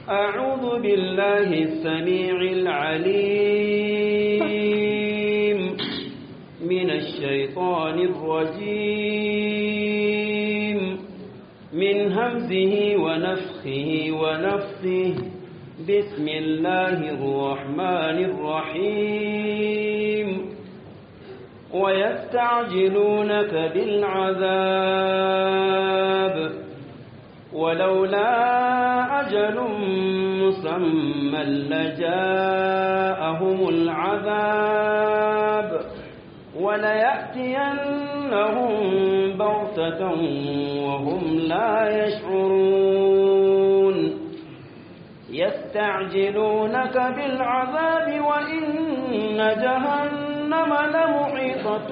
أعوذ بالله السميع العليم من الشيطان الرجيم من همزه ونفخه ونفثه بسم الله الرحمن الرحيم ويستعجلونك بالعذاب ولولا أجل مسمى لجاءهم العذاب وليأتينهم بغتة وهم لا يشعرون يستعجلونك بالعذاب وإن جهنم لمحيطة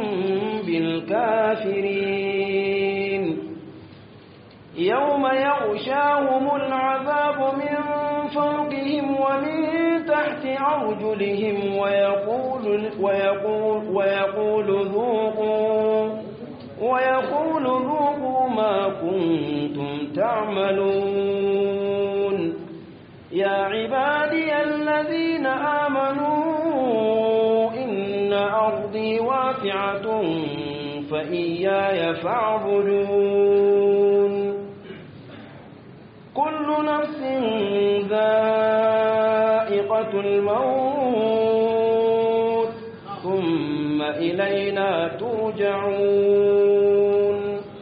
بالكافرين يوم يغشاهم العذاب من فوقهم ومن تحت أرجلهم ويقول ذوقوا ما كنتم تعملون يا عبادي الذين آمنوا إن أرضي واسعة فإياي فاعبدون كل نفس ذائقة الموت ثم إلينا ترجعون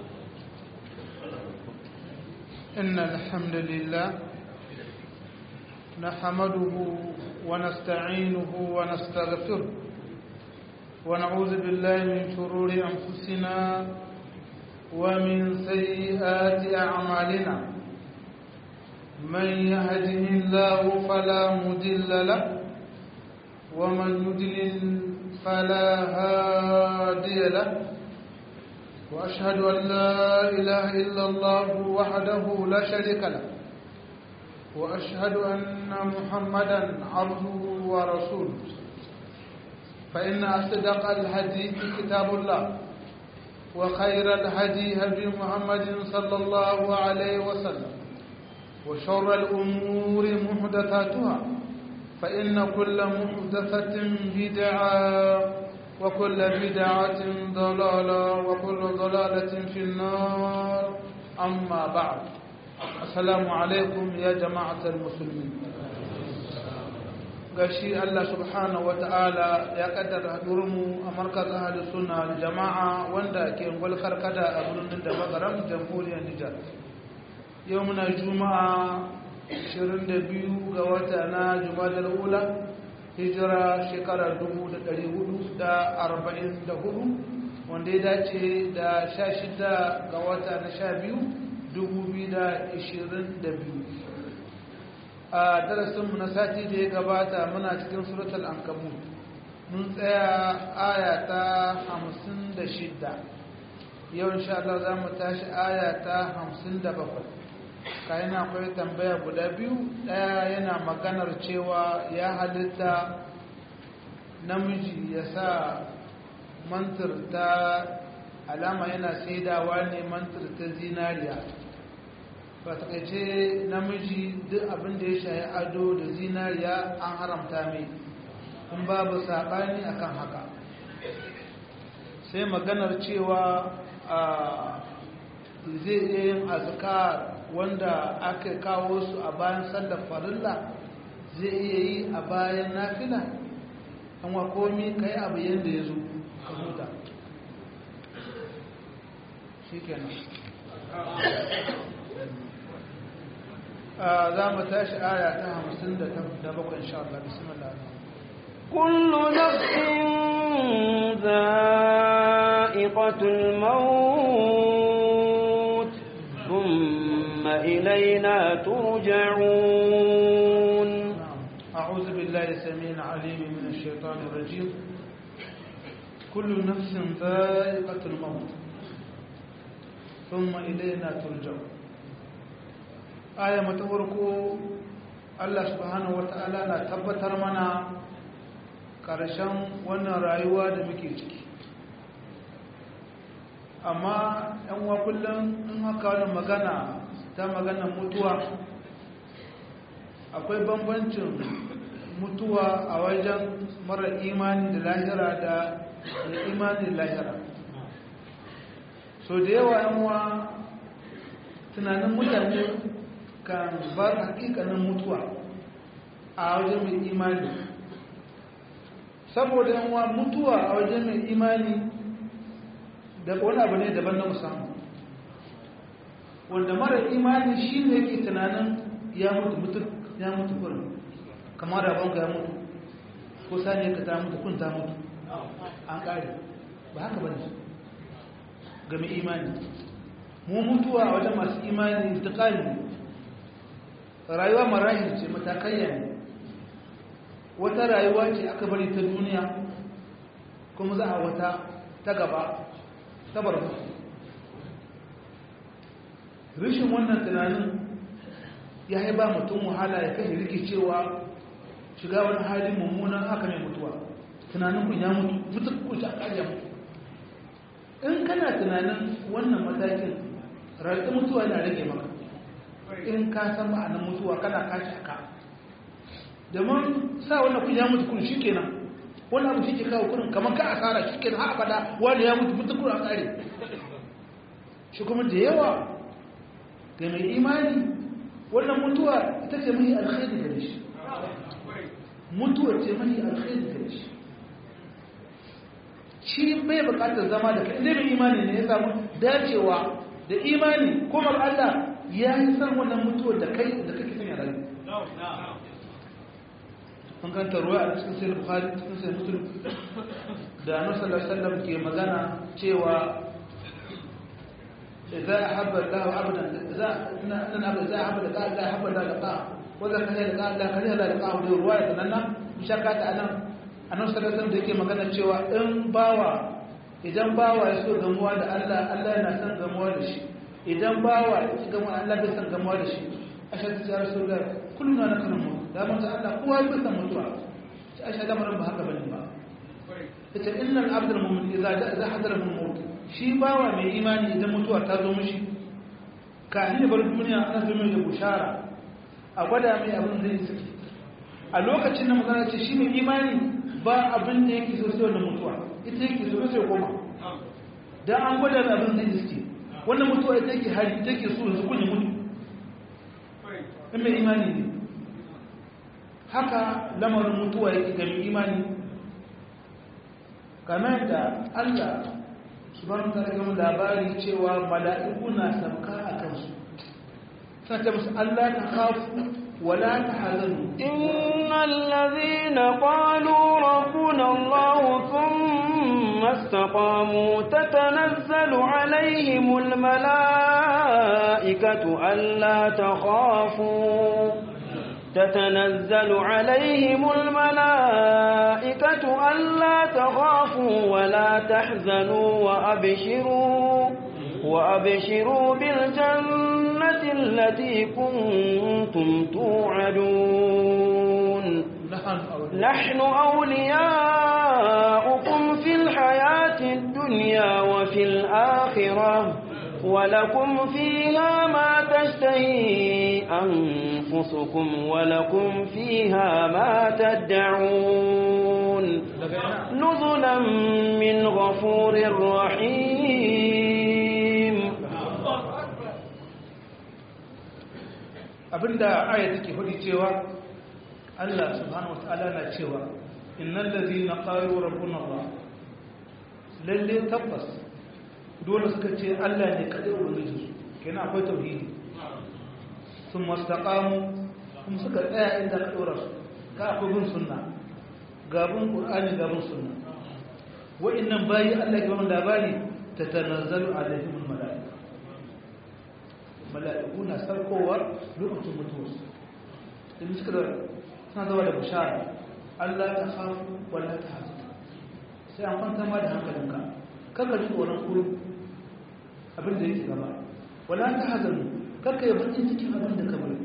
إن الحمد لله نحمده ونستعينه ونستغفره ونعوذ بالله من شرور أنفسنا ومن سيئات أعمالنا من يهده الله فلا مضل له ومن يضلل فلا هادي له وأشهد أن لا إله إلا الله وحده لا شريك له وأشهد أن محمدا عبده ورسوله فإن أصدق الحديث كتاب الله وخير الهدي هدي محمد صلى الله عليه وسلم وشر الأمور محدثاتها فإن كل محدثة بدعة وكل بدعة ضلالة وكل ضلالة في النار أما بعد السلام عليكم يا جماعة المسلمين gashi Allah subhanahu wata'ala ya kaddara hadurinmu a markazin ahli sunna da jama'a wanda ke ngulkar kada a birnin da magaram jamhuriyar Nijar yau muna juma'a 22 ga wata na Jumadal Ula hijira shekarar 1444 wanda ya dace da 16 ga wata na 12 2022 a darasinmu na sati da ya gabata muna cikin suratul ankabut mun tsaya aya ta 56 yau insha Allah za mu tashi aya ta 57 kayan akwai tambaya guda biyu daya yana maganar cewa ya halitta namiji ya sa mantir ta alama yana saidawa ne mantir ta zinariya ba ta kaice namiji duk abin da ya shayi ado da zinariya an haramta mai in babu saɓani akan haka sai maganar cewa zai iya yin azkar wanda aka kawo su a bayan sallar farilla zai iya yi a bayan nafila an wa komi ka yi abu yadda ya zo ka huta shi kenan za mu tashi aya ta 57 insha Allah bismillah kullu nafsin dha'iqatul maut thumma ilayna turja'un a'udhu billahi samil alim minash shaitanir rajim kullu nafsin dha'iqatul maut thumma ilayna turja'un aya mata farko Allah subhanahu wata'ala na tabbatar mana ƙarshen wannan rayuwa da muke ciki amma yan uwa kullum in haka wani magana ta maganar mutuwa akwai bambancin mutuwa a wajen mara imani da lahira da imani da lahira. So da yawa yanwa tunanin mutane kan bar hakikanin mutuwa a wajen mai imani, saboda yanwa mutuwa a wajen mai imani da wani abu ne daban na musamman, wanda mara imani shi ne yake tunanin ya mutu kurin, kamar rabonka ya mutu ko sani ka ta mutu kun ta mutu an ƙari, ba haka ba ne ga mai imani. mu mutuwa a wajen masu imani intiqali ne, rayuwa marahil ce, matakaiya ne, wata rayuwa ce aka bari ta duniya kuma za a wata ta gaba ta barba. rishin wannan tunanin ya haiba mutum wahala ya kai rikicewa shiga wani hali mummunan aka mai mutuwa. Tunanin kun ya mutu kun shi a ƙarya mutu. In kana tunanin wannan matakin rayuwar mutuwa yana rage maka, in ka san ma'anar mutuwa kana kashi aka domin sa wannan kun ya mutu kun shi kenan, wannan abu shi ke kawo kurin kamar ka asara shi kenan har abada wani ya mutu kun a ƙare. shi kuma da yawa ga mai imani wannan mutuwa ita ce mai alkhairi gare shi, mutuwa ce mai alkhairi gare shi. shi bai bukatar zama da kai, mai imani ne ya samu dacewa da imani kuma Allah ya yi san wannan mutuwa da kai da kake sanya rayu. an kanta ruwa a cikin sai Bukhari cikin sai Muslim da Annabi sallallahu alaihi wasallam ke magana cewa إذا أحب الله عبدا إذا أحب لقاء الله أحب الله لقاءه وإذا كره لقاء الله كره الله لقاءه. دي رواية أننا مشاكات أنا صلى الله عليه وسلم ديكي مكانا cewa idan bawa ya so gamuwa da Allah, Allah yana son gamuwa da shi. Idan bawa ya ci gamuwa Allah bai son gamuwa da shi. Aisha ta Rasulullah kulluna na kana mu da mun ta Allah kowa bai san mutuwa. Aisha da mun ba haka bane ba. Ita innal abdul mu'min idza hadara al-maut, shi bawa mai imani idan mutuwa ta zo mishi kafin ya bar duniya ana zo mai da bushara a gwada mai abin da yake. A lokacin da magana ce shi mai imani ba abin da yake so sai wannan mutuwa, ita yake so sai koma. Dan an gwada mai abin da yake, wannan mutuwa ita yake hari, ita yake so yanzu kun yi mutu. In mai imani ne haka lamarin mutuwa yake ga mai imani, kamar da Allah subhanahu wa ta'ala labari cewa mala'iku na sauka a kansu, suna ta musu Allah ta khafu wala tahzanu. innal ladhina qalu rabbuna Allah thumma istaqamu tatanazzalu alaihimul mala'ikatu alla takhafu تتنزل عليهم الملائكة ألا تخافوا ولا تحزنوا وأبشروا بالجنة التي كنتم توعدون نحن أولياؤكم في الحياة الدنيا وفي الآخرة ولكم فيها ما تشتهي أنفسكم ولكم فيها ما تدعون نزلا من غفور رحيم. abinda aya take faɗi cewa Allah subhanahu wataala na cewa innal ladhina qalu rabbuna Allah, lalle tabbas dole suka ce Allah ne kadai ubangiji su, kenan akwai tauhidi. sun mastaqamu kuma suka tsaya inda ka dora su, ka akwai bin sunna, gabin qur'ani gabin sunna. wa'annan bayi Allah ya ba mu labari tatanazzalu alaihimul malaika, mala'iku na sarkowa lokacin mutuwarsu. in suka suna zama da bishara Allah ta khafu wala tahzanu, sai an kwanta ma da hankalinka kanka ji tsoron kuru abin da yake gaba, wala ta hazanu karka yi bakin cikin abin da ka bari.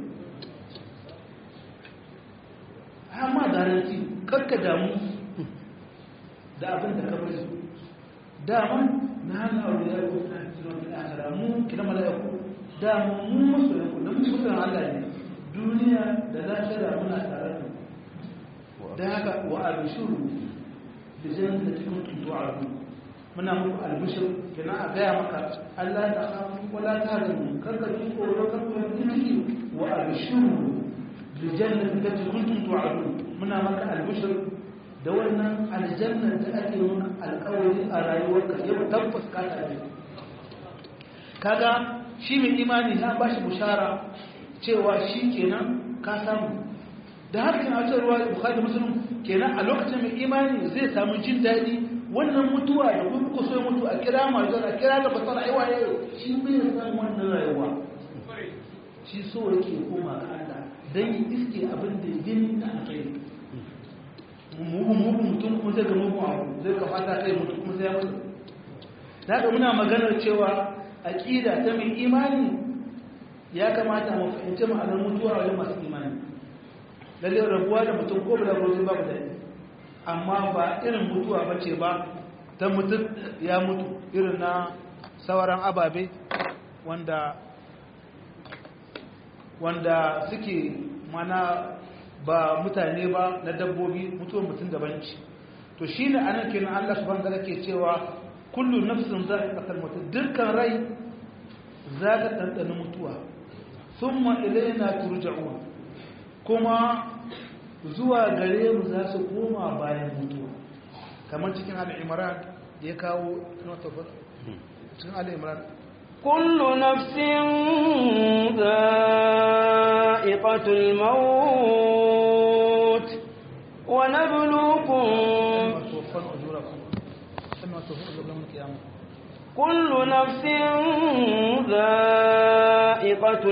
amma da ranci karka damu da abin da ka bari. daman na hannun aure ya yi na cikin wani akara mu kina malayaku damu mu masu yanku da mu musulun Allah ne duniya da lafiya muna tare da dan haka wa abshuru bi jannati kuntum tu'adu muna muku albishir kina a gaya maka Allah ta khafu wala tahzanu karka ji tsoro karka ji wa abshuru bi jannati kuntum tu'adu muna maka albishir da wannan aljannar da ake maka alƙawari a rayuwarka yau tabbas ka tare kaga shi mai imani na bashi bushara cewa shi kenan ka samu da haka a cikin ruwa Bukhari da Muslim kenan a lokacin mai imani zai samu jin daɗi wannan mutuwa da kuma ku so mutu a kira majal a kira da fasar aiwa yayi shi bai san wannan rayuwa shi so yake koma ga Allah dan iske abin da yin da akai mutum kuma zai ga mugun abu zai ka fata kai mutum kuma sai ya mutu daga muna maganar cewa aqida ta mai imani ya kamata mu fahimci ma'anar mutuwa wajen masu imani lalle rabuwa da mutum ko da rozi babu da amma ba irin mutuwa bace ba ta mutum ya mutu irin na sauran ababe wanda suke mana ba mutane ba na dabbobi mutuwar mutum daban ce to shine anan kenan Allah subhanahu wa ta'ala ke cewa kullu nafsin za'iqatul maut dukkan rai za ta dandana mutuwa thumma ilayna turja'un kuma zuwa gare mu za su koma bayan mutuwa kamar cikin al-imran da ya kawo cikin al-imran kullu nafsin za'iqatul maut wa nabluukum كل نفس ذائقة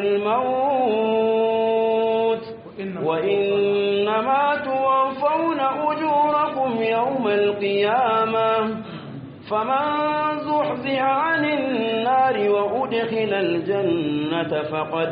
الموت وإنما توفون أجوركم يوم القيامة فمن زحزح عن النار وأدخل الجنة فقد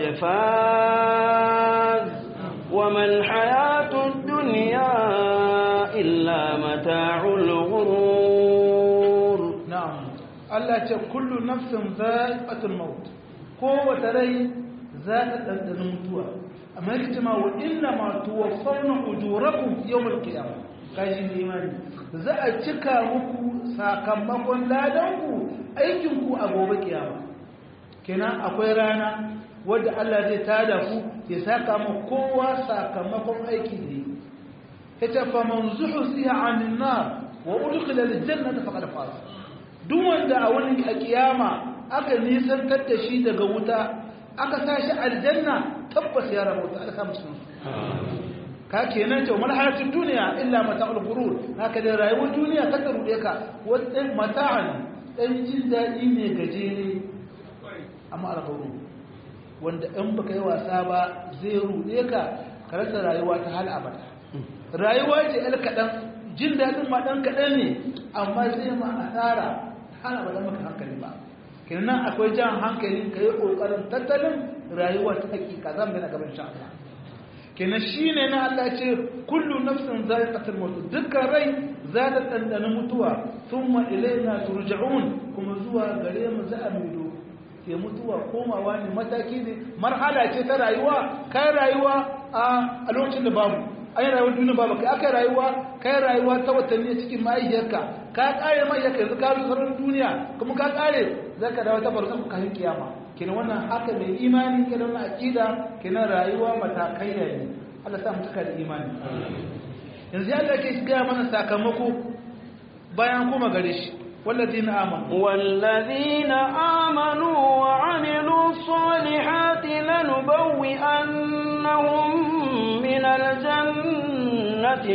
فاز وما الحياة الدنيا إلا متاع الغرور نعم Allah ce kullu nafsin za'iqatul maut kowace rai za ta dandana mutuwa amma yake ma wa inna ma tuwaffawna ujurakum yawmal qiyamah kaji ne imani za a cika muku sakamakon ladanku aikin ku a gobe kiyama kenan akwai rana wanda Allah zai tada ku ya saka mu kowa sakamakon aiki ne yace fa man zuhziha 'anil nar wa udkhila al-jannata faqad faz duk wanda a wani a kiyama aka nisantar da shi daga wuta aka sa shi aljanna tabbas ya rabu ta alka musu ka kenan ce mal hayatun duniya illa mata'ul ghurur haka da rayuwar duniya ta rude ka wata mata'an dan jin dadi ne gajere amma al-ghurur wanda in baka yi wasa ba zai rude ka ka rasa rayuwa ta hal abada rayuwa ce alkadan jin dadin ma dan kadan ne amma zai ma asara hana ba maka hankali ba kenan akwai jan hankali kai kokarin tattalin rayuwa ta hakika zan ga gaban insha Allah kenan shine na Allah ce kullu nafsin za'iqatul maut dukkan rai za ta dandana mutuwa thumma ilayna turja'un kuma zuwa gare mu za a mido ke mutuwa komawa ne mataki ne marhala ce ta rayuwa kai rayuwa a lokacin da babu ai rayuwar duniya babu kai aka rayuwa kai rayuwa ta watanni cikin mahaifiyarka ka kare mahaifiyarka yanzu ka zo sauran duniya kuma ka kare zaka dawo ta barkan ka hin kiyama kenan wannan haka mai imani kenan wannan aqida kenan rayuwa matakai ne Allah sa mu tuka da imani yanzu Allah ke ga mana sakamako bayan kuma gare shi والذين آمنوا وعملوا الصالحات لنبوئنهم من الجنة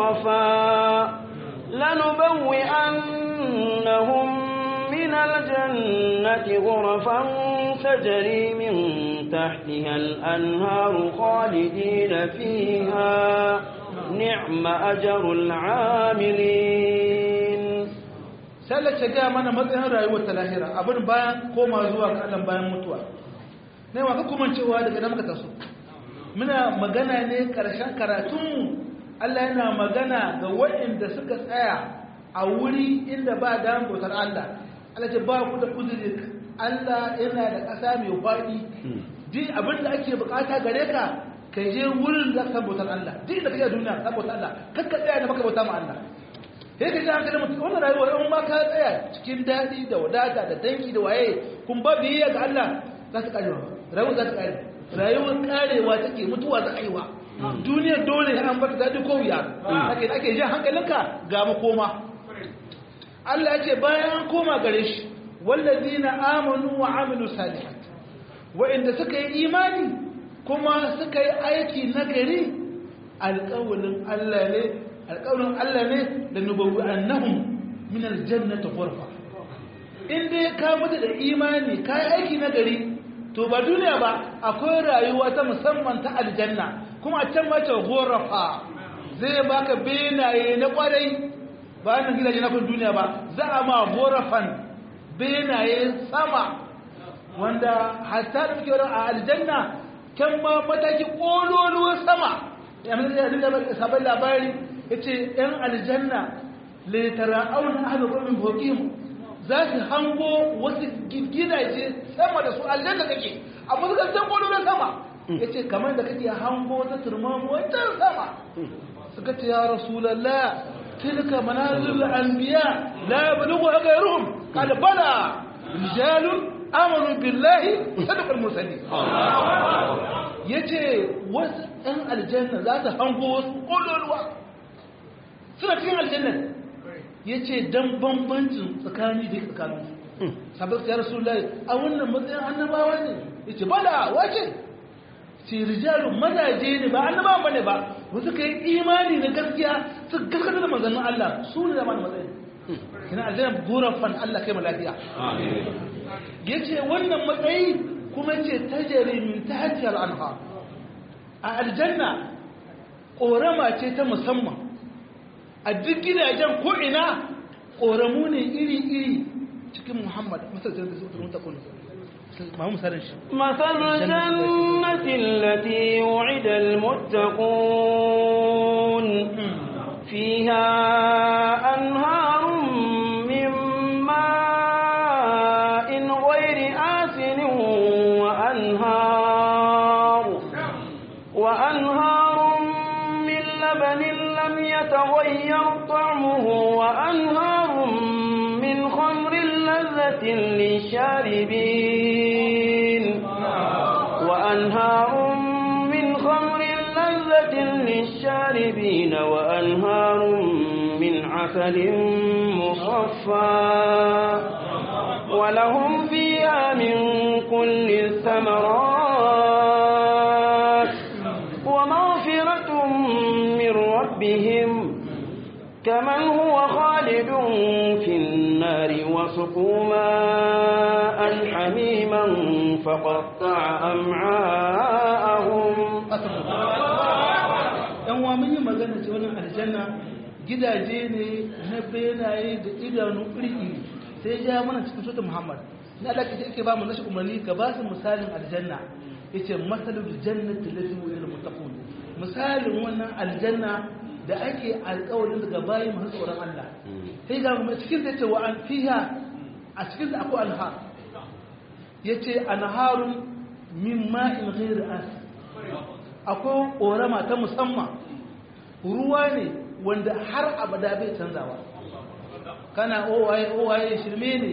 غرفا تجري من تحتها الأنهار خالدين فيها نعم أجر العاملين sallace ga mana matsayin rayuwar ta lahira abin bayan koma zuwa ga Allah bayan mutuwa ne wa ka kuma cewa daga nan muka taso muna magana ne karshen karatun Allah yana magana ga waɗanda suka tsaya a wuri inda ba da bautar Allah Allah ce ba ku da uzuri Allah yana da ƙasa mai faɗi duk abin da ake bukata gare ka kai je wurin da ka bautar Allah duk da kake duniya ka bautar Allah kakka tsaya da baka bauta ma Allah sai ka ji hankalin mutum wannan rayuwar in ma ka tsaya cikin daɗi da wadata da dangi da waye kun ba biyayya ga Allah za ta karewa rayuwar za ta kare rayuwar karewa take mutuwa za a yi wa duniyar dole an bar daɗi ko wuya ake jin hankalinka ga makoma Allah ya ce bayan an koma gare shi wallazina amanu wa amilu salihat wa'inda suka yi imani kuma suka yi aiki nagari alƙawalin Allah ne da nubawu annahum min aljannati ghurfa in dai ka mutu da imani ka yi aiki nagari to ba duniya ba akwai rayuwa ta musamman ta aljanna kuma a can mace ghurfa zai baka benaye na kwarai ba nan gidaje na kun duniya ba za a ma ghurfan benaye sama wanda hatta da muke wurin a aljanna kan ma mataki kololuwar sama ya mun da sabon labari yace ɗan aljanna la tara'auna ahlu qawmin fawqihim za su hango wasu gidaje sama da su aljanna take amma suka san kololuwar sama yace kamar da kake hango ta turmamu wancan sama suka ce ya rasulullah tilka manazil anbiya la yablughuha ghayruhum qala bala rijalun amanu billahi sadaqal mursalin yace wasu ɗan aljanna za ta hango wasu kololuwa suna cikin aljanna yace dan bambancin tsakani da tsakanin sabbin ya rasulullahi a wannan matsayin annabawa ne yace bala wace ce rijalu mazaje ne ba annabawa bane ba wasu kai imani na gaskiya su gaskata da manzannin Allah su ne da matsayin kina aljanna gurafan Allah kai malafiya yace wannan matsayi kuma ce tajari min tahti al-anhar a aljanna korama ce ta musamman a duk gidajen ko ina koramu ne iri-iri cikin Muhammad masallan da su ta kullu مثل الجنة التي وعد المتقون فيها أنهار من ماء غير آسن وأنهار من لبن لم يتغير طعمه وأنهار من خمر لذة للشاربين وأنهار من عسل مصفى ولهم فيها من كل الثمرات ومغفرة من ربهم كمن هو خالد في النار وسقوا ماء حميما فقطع أمعاءهم yan wa mun yi magana ce wannan aljanna gidaje ne na benaye da idanu iri sai ja mana cikin sura Muhammad na Allah yake ba mu nashi umarni ka ba su misalin aljanna yace masalul jannati allati wa'ida muttaqun misalin wannan aljanna da ake alƙawarin daga bayi masu tsoron Allah sai ga mu cikin da yace wa an fiha a cikin da akwai anhar yace anharun min ma'in ghayr asin akwai ƙorama ta musamman ruwa ne wanda har abada bai canzawa kana owaye shirme ne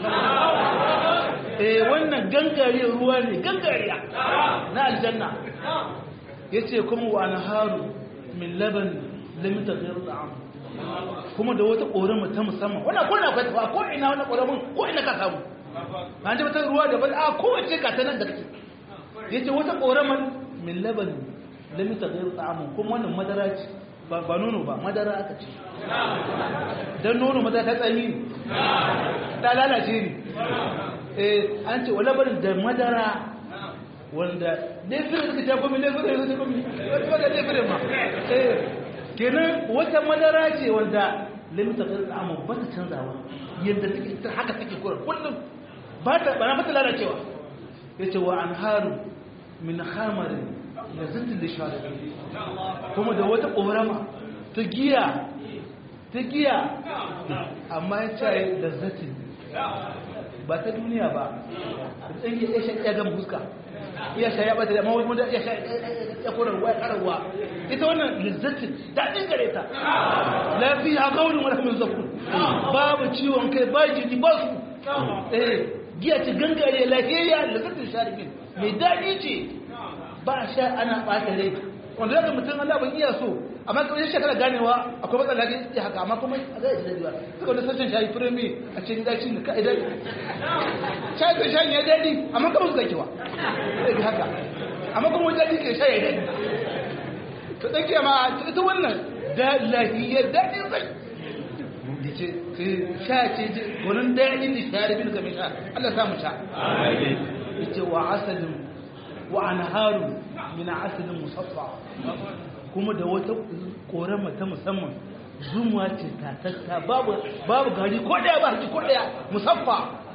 wannan gangariyar ruwa ne gangariya na aljanna ya ce kuma wa anharu min laban lamita zai ta'am kuma da wata ƙorama ta musamman wannan kuna kwatawa ko ina wani ƙoramin ko ina ka samu ba ta wata ruwa da ba a kowace ka ta nan da kake ya ce wata ƙoraman min laban lamita zai ta'am kuma wannan madara ce ba nono ba madara aka ce don nono madara ta tsami ne ta lalace ne an ce wala barin da madara wanda laifin suka ta komi laifin da komi wadda laifin ma kenan wata madara ce wanda lamita zai ta'am ba ta canzawa yadda take haka take kura kullum ba ta lalacewa ya ce wa an haru min hamarin da zintin da sharabi kuma da wata ƙorama ta giya amma ya ce da zatin ba ta duniya ba dan ya sha ya ga fuska ya sha ya bata da mawai da ya sha ya kora ruwa ya karawa ita wannan lizzatin dadin gare ta lafiya gaulun wala min zakun babu ciwon kai ba jini ba su giya ce gangare lafiya lizzatin sharifin mai dadi ce ba sha ana bata rai wanda zaka mutum Allah ban iya so amma kawai shekara ganewa akwai matsala ga ya haka amma kuma a zai ji dadiwa suka wanda sashen shayi firimi a cikin daci da ka'idar shayi da shayi ya dadi amma kuma suka kiwa sai ga haka amma kuma wajen dadi ke shayi ya dadi to ɗauke ma ita wannan da lahiyar daɗin zai da ce sha ce gwanin daɗin da shayar bin game sha Allah samu sha ita wa asalin wa anharun min asalin musaffa kuma da wata korama ta musamman zumuwa ce tatatta babu gari ko daya ba haji ko daya musaffa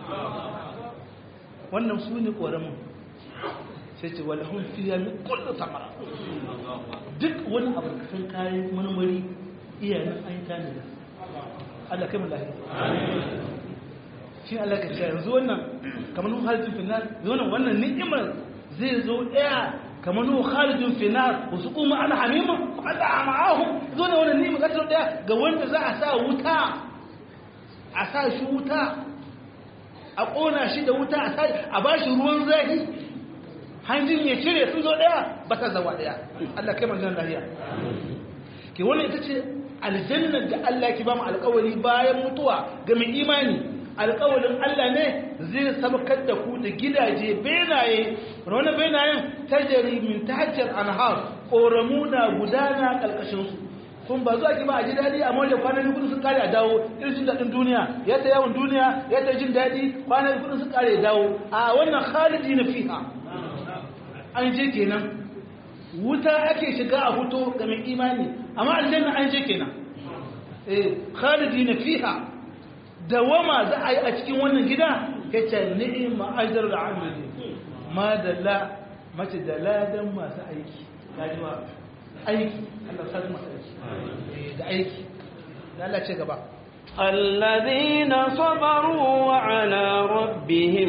wannan su ne koramin sai ce walahun fiya min kullu samara duk wani abu da san kayan marmari iyayen an tana da Allah kai mu lafiya shi Allah ka shayar yanzu wannan kamar nun halijin finnar wannan ni'imar zai zo daya kamar nun halijin finnar wasu kuma ana hamima Allah a ma'ahu zo da wannan ni'imar kasar daya ga wanda za a sa wuta a sa shi wuta a ƙona shi da wuta a ba shi ruwan zafi hanjin ya cire su zo daya ba ta zawa daya Allah kai manzon lafiya ke wannan ita ce aljannar da Allah ki ba mu alƙawari bayan mutuwa ga mai imani alƙawarin Allah ne zai sabkar da ku da gidaje benaye wannan benayen tajari min tahajjar anhar ƙoramuna gudana ƙarƙashin su kun ba zuwa ki ba a ji daɗi amma da kwanan kudu sun kare a dawo irin jin daɗin duniya ya ta yawon duniya ya ta jin daɗi kwanan kudu sun kare a dawo a wannan khalidi na fiha an je kenan wuta ake shiga a fito ga mai imani amma aljanna an je kenan khalidi na fiha dawama za a yi a cikin wannan gida kace ni'ma ajrul amili ma dalla mace da ladan masu aiki kaji ma aiki Allah sa masu aiki da aiki da Allah ce gaba الذين صبروا وعلى ربهم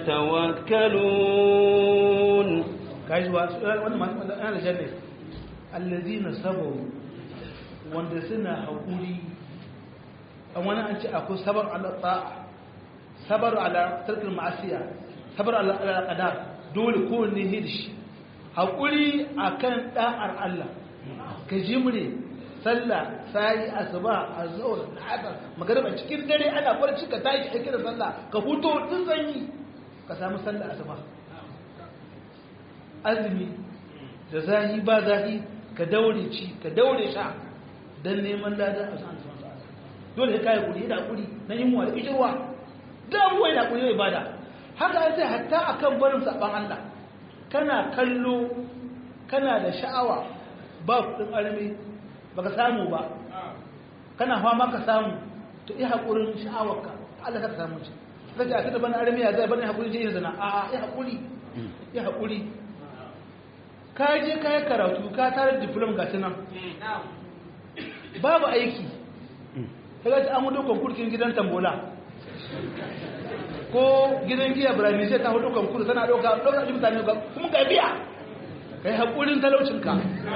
يتوكلون كاجوا wannan ana janne alladhina sabaru wanda suna hakuri an wani an ce akwai sabar ala ta'a sabar ala tarkil ma'asiya sabar ala qadar dole ko ne hidishi hakuri akan da'ar Allah ka jimre sallah sai asuba azhar asar magriba cikin dare ana barci ka tashi ka kira sallah ka huto tun sanyi ka samu sallah asuba azumi da zahi ba zahi ka daure ci ka daure sha dan neman ladan a san Allah dole kai kudi da kudi na yin wa da kishirwa da ruwa da kudi ibada haka sai hatta akan barin saban Allah kana kallo kana da sha'awa ba kudin armi baka samu ba kana fama ka samu to yi hakurin sha'awarka Allah ka samu shi kaje a kada bana armi ya zai bana hakurin yin zina a yi hakuri ka je ka yi karatu ka tare diplom ga tunan babu aiki kaga ta amu dokon kurkin gidan tambola ko gidan giya birane ta hudu kan kuru tana doka mutane ba kuma ga biya kai hakurin talaucinka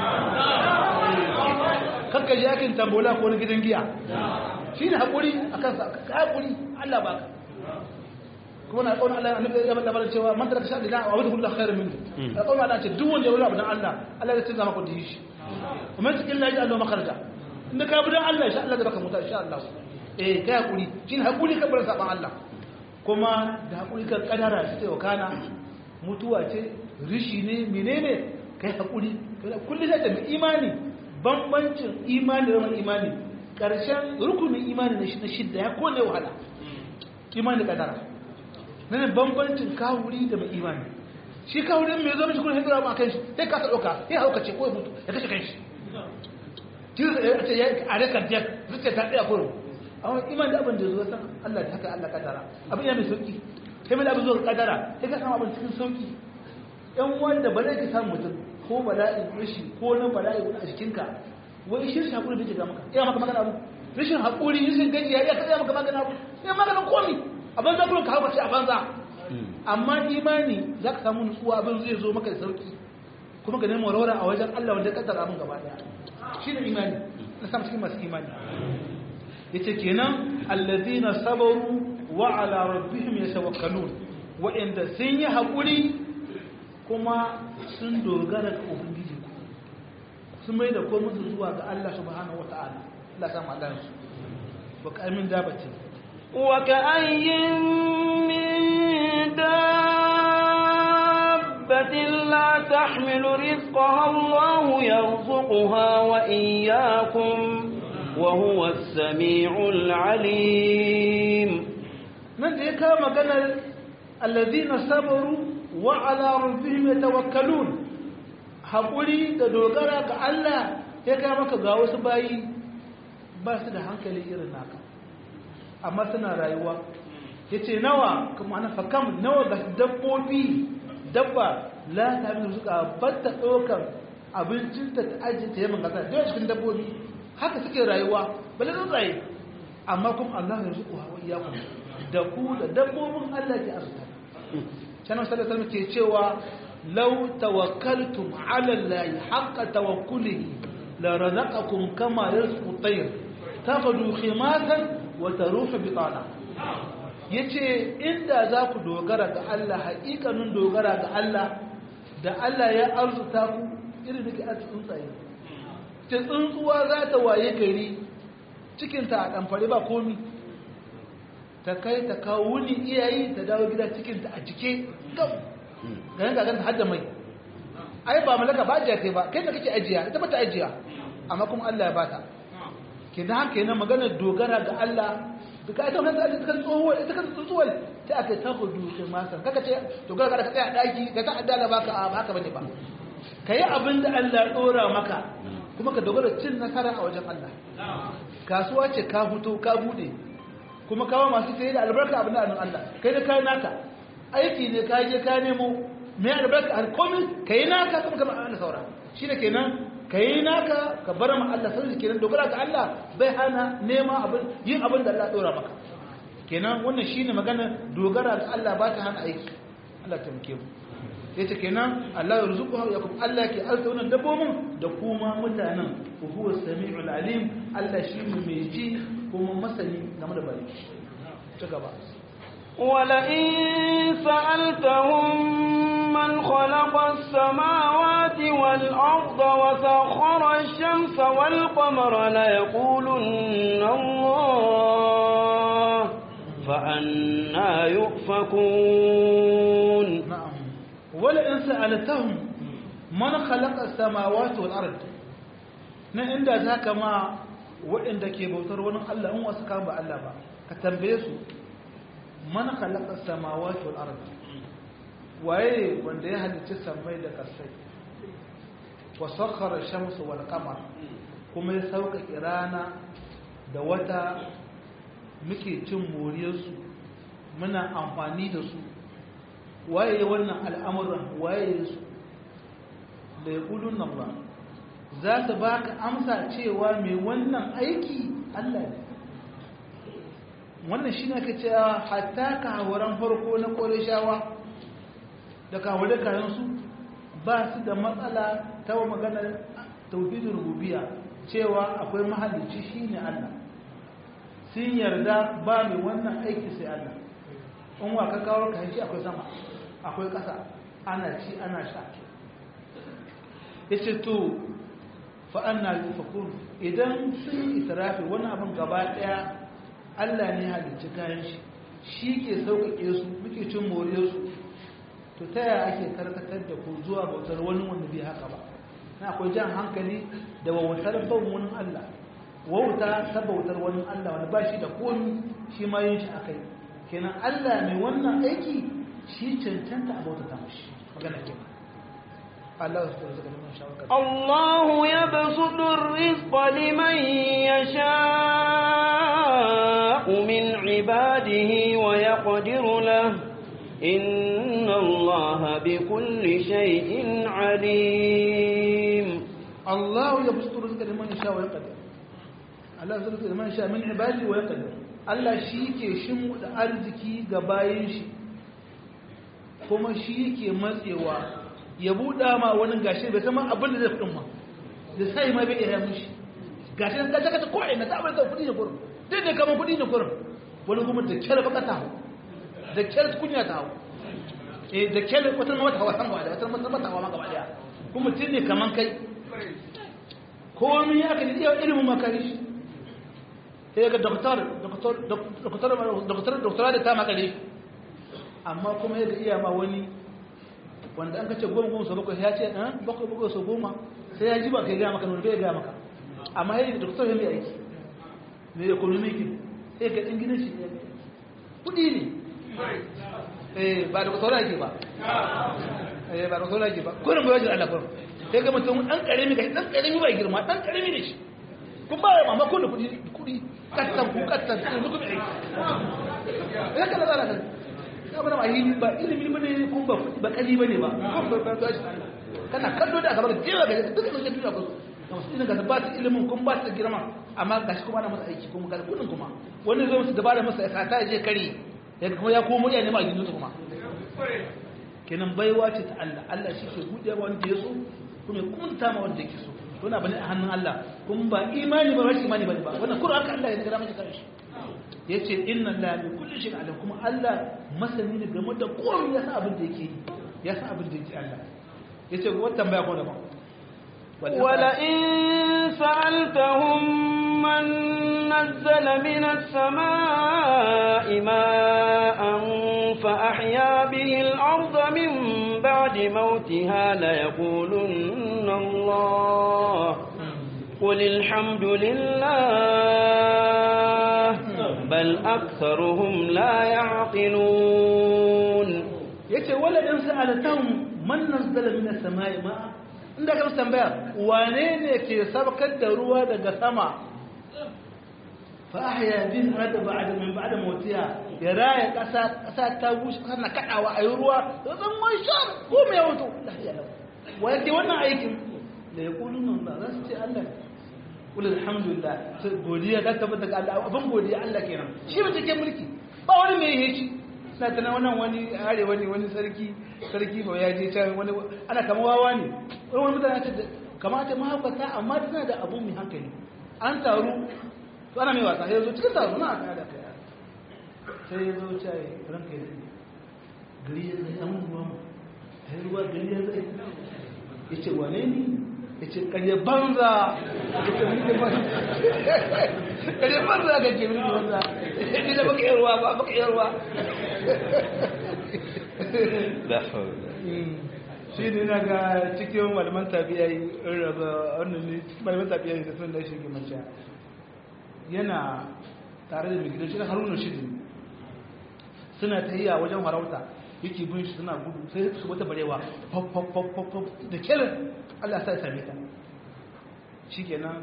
kakka ji yakin tambola ko gidan giya shine hakuri akan sa ka hakuri Allah baka kuma na kauna Allah annabi ya bada cewa man taraka sha'ani la wa kullu khairin minhu ka kauna Allah ce duk wanda ya wuri abu dan Allah Allah ya tsaya maka da shi kuma cikin Allah ya Allah makarja inda ka bi dan Allah insha Allah da baka mutu insha Allah kai hakuri shine hakuri ka bar saban Allah kuma da hakuri ka kadara shi sai wakana mutuwa ce rishi ne menene kai hakuri kullu da ta imani bambancin imani da imani karshen rukunin imani na shidda ya kone wahala imani kadara nan bambancin kawuri da mai imani shi kawurin mai zo mishi kun hidura ma kan shi sai ka ta dauka ya hauka ce ko ya mutu ya kashe kanshi a rekar jet zuciya ta ɗaya kurum amma iman da abin da zuwa san Allah da haka Allah kadara abin ya mai sauki sai mai abin zuwa kadara sai ka samu abin cikin sauki yan wanda ba zai ka samu mutum ko bala'in rashi ko na bala'i a jikinka wai shi hakuri bai ga maka iya maka magana abu rashin hakuri rashin gajiya ya kada maka magana abu ya magana komi a banza kullum ka hauka ce a banza amma imani za ka samu nutsuwa abin zai zo maka da sauki kuma ka nemi warware a wajen Allah wanda ya kaddara abin gaba daya shi ne imani na samu cikin masu imani yace kenan allazina sabaru wa ala rabbihim yatawakkalun wa'inda sun yi hakuri kuma sun dogara ga ubangiji sun mai da komai zuwa ga Allah subhanahu wataala Allah samu Allah su wa ka'amin dabati wa ka'ayyin min dabbatin la tahmilu rizqaha Allahu yarzuquha wa iyyakum wa huwa as-sami'ul 'alim nan da ya kawo maganar alladhina sabaru wa ala rabbihim yatawakkalun haƙuri da dogara ga Allah ya kai maka ga wasu bayi ba su da hankali irin naka amma suna rayuwa yace nawa kuma ana fakam nawa ga dabbobi dabba la ta bi zuka batta dokar abincin ta ajiye ta yaman kasa da cikin dabbobi haka suke rayuwa balle tsuntsaye amma kuma Allah ya zuku hawa iyakum da ku da dabbobin Allah ke arzuta sanan sallallahu alaihi wasallam ke cewa law tawakkaltum ala Allah haqqa tawakkulihi la razaqakum kama yarzuqu at-tayr tafadu khimatan wa taruhu bitana yace inda za ku dogara ga Allah haƙiƙanin dogara ga Allah da Allah ya arzuta ku irin da ke a tsuntsaye ce tsuntsuwa za ta waye gari cikinta a ɗanfare ba komi ta kai ta kawo wuni iyayi ta dawo gida cikinta a cike gam ganin gaganta hadda mai ai ba malaka ba ajiya kai ba kai da kake ajiya ita ba ta ajiya amma kuma Allah ya bata ke da haka yana maganar dogara ga Allah duka ita wannan kan tsohuwar ita kan tsohuwar sai aka ta hudu kai masan kaka ce dogara ga ka tsaya daki ka ta addala baka a haka bane ba kai abin da Allah ya dora maka kuma ka dogara cin nasara a wajen Allah kasuwa ce ka fito ka bude kuma kawo masu sai da albarka abin da Allah kai da kai naka aiki ne ka je ka nemo mai albarka har komai kai naka kuma kamar Allah saura shi da kenan kai naka ka bar ma Allah sai kenan dogara ga Allah bai hana nema abin yin abin da Allah ya dora maka kenan wannan shine magana dogara ga Allah ba ta hana aiki Allah ta muke mu yace kenan Allah ya rizuku yakum Allah ke alta wannan dabbobin da kuma mutanen huwa samiul alim Allah shi ne mai ji kuma masani game da bari ta gaba ولئن سألتهم من خلق السماوات والأرض وسخر الشمس والقمر ليقولن الله فأنا يؤفكون نعم ولئن سألتهم من خلق السماوات والأرض na inda za ka ma waɗanda ke bautar wani Allah in wasu kan ba Allah ba ka tambaye su man khalaqa samawati wal ard waye wanda ya halicci sammai da ƙasai wa sakhara shamsa wal qamar kuma ya sauƙaƙe rana da wata muke cin moriyarsu muna amfani da su waye wannan al'amuran waye su da ya ƙudun nan ba za ta baka amsa cewa mai wannan aiki Allah ne wannan shi ne ka ce hatta kawaran farko na ƙorishawa da kaware kayansu ba su da matsala ta maganar tauhidin rububiya cewa akwai mahalicci shi ne Allah sun yarda ba mai wannan aiki sai Allah in wa ka kawo kayan shi akwai sama akwai ƙasa ana ci ana sha ya ce to fa'anna yufakun idan sun israfi wani abin gaba ɗaya Allah ne halicci kayan shi shi ke sauƙaƙe su muke cin moriyarsu to ta yaya ake karkatar da ku zuwa bautar wani wanda bai haka ba na akwai jan hankali da wautar ban wani Allah wauta ta bautar wani Allah wani ba shi da komi shi ma yin shi akai kenan Allah mai wannan aiki shi cancanta a bautata mashi magana kenan الله يبسط الرزق لمن يشاء من عباده ويقدر له إن الله بكل شيء عليم الله يبسط الرزق لمن يشاء ويقدر الله يبسط الرزق لمن يشاء من عباده ويقدر Allah shi yake shimfiɗa arziki ga bayin shi kuma shi yake matsewa ya buɗa ma wani gashi bai san abin da zai kudin ma da sai ma bai iya mushi gashi ka taka ta koyi na ta abin da kudi ne kurin dai da kaman kudi ne kurin wani kuma da kyar baka ta hawo da kyar kunya ta hawo da kyar wata mata hawa san da wata mata hawa ma gaba daya kuma mutum ne kaman kai komai aka da iya ilimin makari shi sai ga doktor da ta makare amma kuma yadda iya ma wani wanda an kace goma so bakwai ya ce bakwai so goma sai ya ji ba kai ga maka nuna bai ga maka amma yayin da doktor ya mai aiki mai economic sai ga din gidan shi kudi ne ba doktor yake ba ba doktor yake ba kurin ba wajen Allah kurin sai ga mutum dan karemi ga dan karemi bai girma dan karemi ne shi kun ba mama ko da kudi kattan duk mai aiki ya kala zalaka kamar ba ilimi bane kun ba kali bane ba ba shi kana kallo da gaba da jewa ga duka sun tuna ko ina ga ba ta ilimin kun ba ta girma amma gashi kuma na masa aiki kuma ga kudin kuma wani zai musu dabara masa ya ta je kare ya kuma ya komo ya nema gidan kuma kenan baiwa ce ta Allah Allah shi ke buɗe wa wanda ya so kuma kunta ma wanda yake so to na bane a hannun Allah kun ba imani ba rashin imani bane ba wannan Qur'an ka Allah ya gara maka kai yace inna la bi kulli shay'in alim kuma Allah masani ne game da komai ya san abin da yake ya san abin da yake Allah yace ko tambaya ko da ba wala in sa'altahum man nazzala minas samaa'i ma'an fa ahya bihi al-ardha min ba'di mawtiha la yaqulunna Allah qul alhamdulillah bal aktharuhum la ya'qilun yace wala in sa'altahum man nazzala minas samaa'i ma'an inda ka tambaya wane ne ke sabkar da ruwa daga sama fa ahya bin arada ba'da mawtiha ya raya kasa ta bushe kana kadawa ayi ruwa to dan mai shar ko me wato lahiya wace wannan aikin da ya kullu nan da zasu ce Allah kul alhamdulillah sai godiya ta tabbata ga Allah abin godiya Allah kenan shi ne take mulki ba wani mai yake na tana wannan wani arewa ne wani sarki ba ya je can wani ana kama wawa ne wani mutane ce kamata mahaifata amma tana da abu mai hankali an taru to ana mai wasa ya zo cikin taru na aka da kai sai ya zo cai ranka ya gari ya zai an ruwa mu a yi ruwa gari ya zai ya ce wane ne ya ce karye banza ya ce mulki banza karye banza ga ke mulki banza ya ce da baka yi ruwa ba baka yi ruwa shi ne na ga cikin malaman tabiyai wannan ne malaman tabiyai da sun da shi ke mace yana tare da migidan shi na haruna shi suna ta yi a wajen harauta yake bin shi suna gudu sai su wata barewa da kelin Allah sa ya same ta shi kenan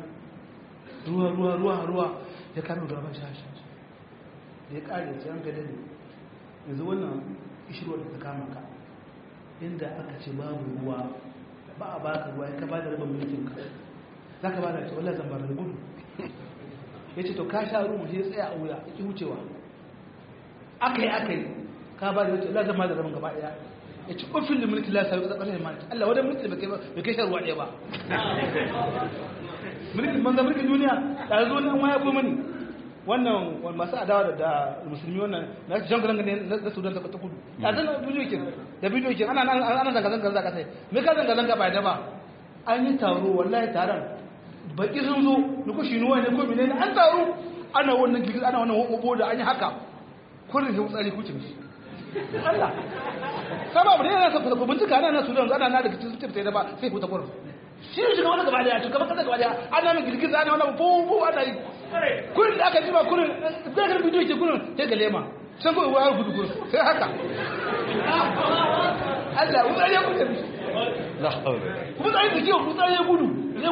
ruwa ya kano da rabon shashi da ya kare sai an gada ne yanzu wannan ishirwar da ta kama ka inda aka ce babu ruwa ba a baka ruwa ya ka ba da rabin mulkin ka za ka ba da ce wallah zan ba da gudu ya ce to ka sha ruwa sai ya tsaya a wuya ya ki wucewa aka yi ka ba da wuce la zama da rabin gaba daya ya ci ofin da mulki la sai ka tsaka mai Allah wadan mulki da bai kai shan ruwa daya ba mulkin banza mulkin duniya da zo nan waya ko mani wannan masu adawa da musulmi wannan na jan garan ne na Sudan ta kudu da zan bidiyo kin ana zanga zanga ka sai me ka zanga zanga ba da ba an yi taro wallahi taron baki sun zo ni ko shi nuwa ne ko menene an taro ana wannan gidi ana wannan hobo da an yi haka kullun sai tsari kucin shi Allah sababu ne yana saboda ko bincika ana na Sudan ana na da kici su tafi da ba sai ku ta kurin shi ne shiga wannan gaba da to kamar kada gaba da ana mai girgiza ana wannan fu ana yi kurin da aka ji ba kurin da ka bidiyo ke kurin sai ga lema sai ko wayar gudu kurin sai haka Allah wuta ya gudu la hawla kuma sai da kiyo wuta ya gudu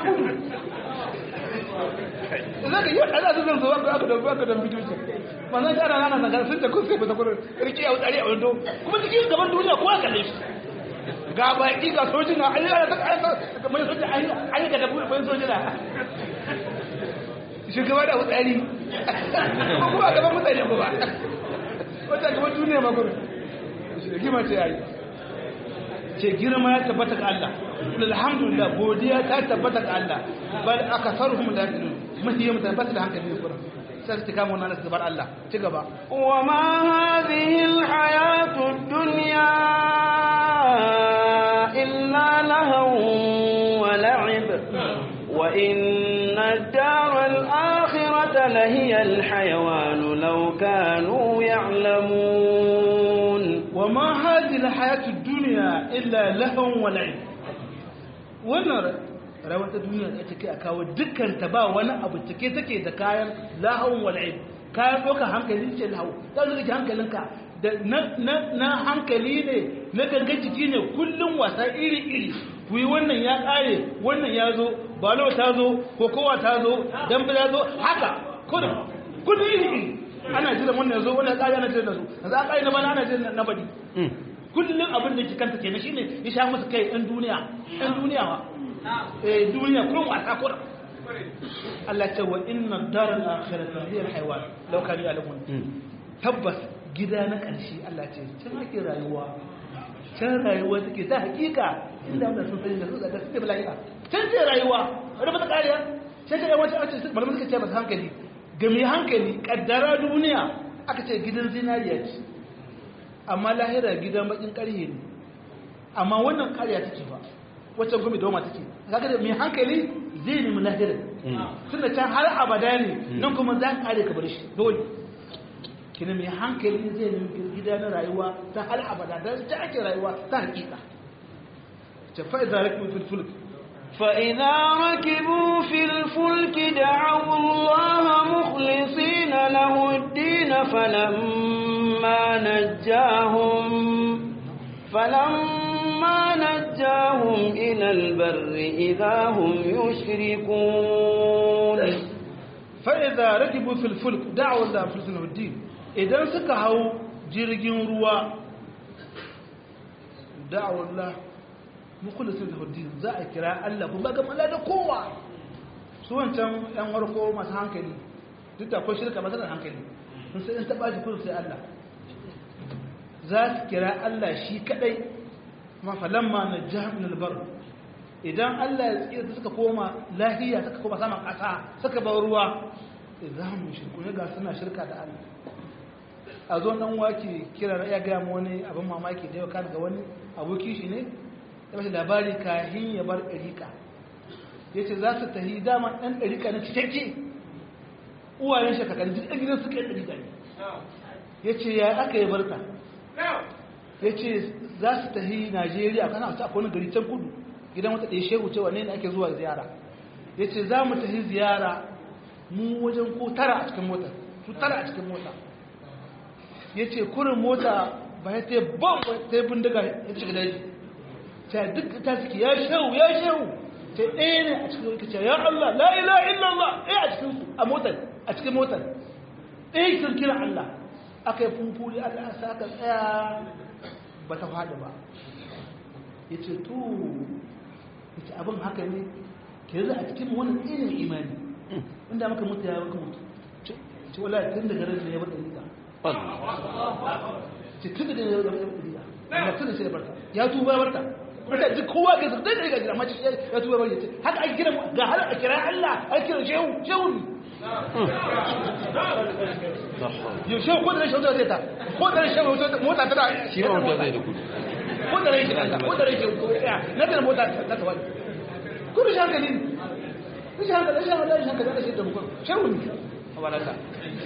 zaka yi ana zan zo aka da bidiyo ce wannan da ana nan sun ta kun sai ba ta kurin rike ya wuta a wando kuma cikin gaban duniya kowa kalle shi ga baki ga sojina an yi ana ta mai soja an yi ga dabu bayan sojina shugaba da wutsari kuma gaban mutane ba wata gaban duniya ma kuma rigima ce yayi ce girma ya tabbata ga Allah alhamdulillah godiya ta tabbata ga Allah bal akasaruhum la yaqilun mahiya mutabbata da hankali ne kuma sai su kama wannan gabar Allah ci gaba wa ma hadhihi alhayatu ad-dunya illa lahu wa la'ib wa inna ad-dara al-akhirata lahiya al-hayawan law kanu ya'lamun wa ma hadhihi alhayatu ad-dunya illa lahu wa la'ib wannan rawar ta duniya da take a kawo dukkan ta ba wani abu take take da kayan lahawun wal'ib kayan ɗaukar hankali ce lahawu ta zuke hankalinka da na hankali ne na gangan jiki ne kullum wasa iri-iri ku yi wannan ya ƙare wannan ya zo balo ta zo kokowa ta zo dambe ya zo haka kullum iri-iri ana jiran wannan ya zo wannan ya ƙare ana jiran da su yanzu a ƙare na bana ana jiran na badi kullum abin da ke kanta kenan shine ya sha musu kai ɗan duniya wa duniya kullum wasa kullum Allah ce wa inna daral akhirati hiya alhayawan law kanu ya'lamun tabbas gida na ƙarshe Allah ce can ake rayuwa can rayuwa take ta hakika inda wannan sun sani da su da suke bala'a can ce rayuwa wanda ba ta kariya can ce wata ake malamin suka ce ba hankali ga mai hankali kaddara duniya aka ce gidan zinariya ce amma lahira gidan bakin ƙarhe ne amma wannan ƙarya take fa wacce gumi da wama take kaga da mai hankali zai nemi lahira tunda can har abada ne nan kuma za ka kare ka bar shi dole kina mai hankali zai nemi gida na rayuwa ta har abada da ta ake rayuwa ta hakika ta fa'iza rakibu fil fulk فإذا ركبوا في الفلك دعوا الله مخلصين له الدين فلما نجاهم إلى البر إذا هم يشركون فإذا ركبوا في الفلك دعوا الله مخلصين له الدين إذا سكهوا jirgin ruwa da'awar Allah mukhlisin lahu din za a kira Allah kuma ga Allah da kowa su wancan yan warko masu hankali duk da akwai shirka masu hankali sun sai in taba shi kun sai Allah za su kira Allah shi kadai ma falamma najahum min albar idan Allah ya tsira suka koma lahiya suka koma saman kasa suka bar ruwa idan mu shirku ne ga suna shirka da Allah a zo nan wake kira ya gaya mu wani abin mamaki da yau kan ga wani aboki shi ne ya bashi labari kahin ya bar ɗarika ya ce za su tahi dama ɗan ɗarika na cikakke uwayen shakakan duk ɗan gidan suka yi ɗarika ne ya ce ya aka yi barka ya ce za su tahi najeriya kana wata akwai gari can kudu gidan wata ɗaya shehu cewa ne ake zuwa ziyara ya ce za mu tahi ziyara mu wajen ko tara a cikin mota su tara a cikin mota ya ce kurin mota ba ya ta ban ta yi bindiga ya shiga daji ta duk ta suke ya shehu ta ɗaya ne a cikin rikici ya Allah la ila illallah ɗaya a cikin su a motar a cikin motar ɗaya kirkira Allah aka yi fumfuri Allah sa aka tsaya ba ta faɗi ba ya ce to ya ce abin haka ne ke yanzu a cikin wani irin imani inda maka mutu ya maka mutu ce wala tun daga ran da ya bada riga ce tun daga ran da ya bada riga ya tun da sai barka ya tuba barka barka duk kowa ke zai da riga amma ya tuba barka haka a kira ga har a kira Allah a kira shehu ne yau shehu ko da shehu zai ta ko da shehu mota ta da shi ma wanda zai da kudu ko da rai Allah ko da rai shehu ko ya na da mota ta ta wani ko da hankali ne shi hankali shi hankali da shi da mutum shehu ne a walaka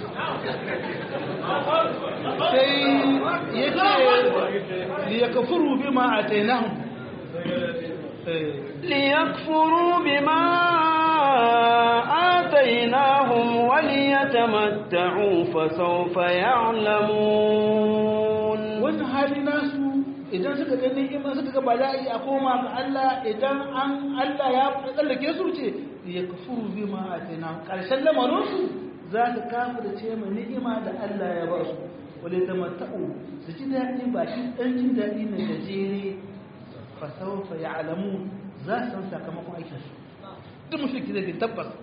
sai yace liyakfuru bima atainahum ليكفروا بما آتيناهم وليتمتعوا فسوف يعلمون wannan hali nasu idan suka ga ni'ima suka ga bala'i a koma ga Allah idan Allah ya tsallake su ce yakfuru bima atainahum karshen lamarin su za ka kafa da ce mai ni'ima da Allah ya ba su waliyatamatta'u su ji daɗi ba shi ɗan jin daɗi na gajere fasaufa ya alamu za su san sakamakon aikinsu duk mushriki zai tabbas